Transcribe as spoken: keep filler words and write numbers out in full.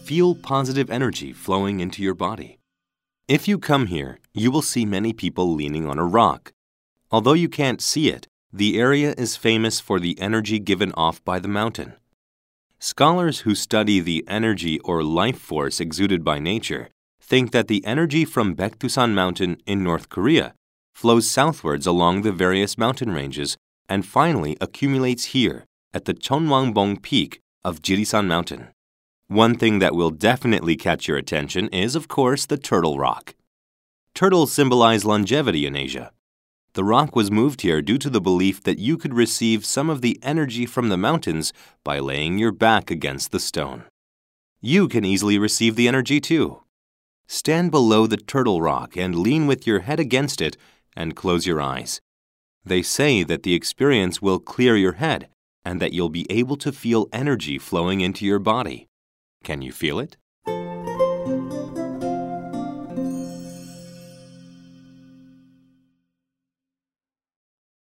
feel positive energy flowing into your body. If you come here, you will see many people leaning on a rock. Although you can't see it, the area is famous for the energy given off by the mountain. Scholars who study the energy or life force exuded by nature think that the energy from Baekdusan Mountain in North Korea flows southwards along the various mountain ranges and finally accumulates here at the Cheonwangbong Peak of Jirisan Mountain. One thing that will definitely catch your attention is, of course, the Turtle Rock. Turtles symbolize longevity in Asia. The rock was moved here due to the belief that you could receive some of the energy from the mountains by laying your back against the stone. You can easily receive the energy too. Stand below the Turtle Rock and lean with your head against it and close your eyes. They say that the experience will clear your head and that you'll be able to feel energy flowing into your body. Can you feel it?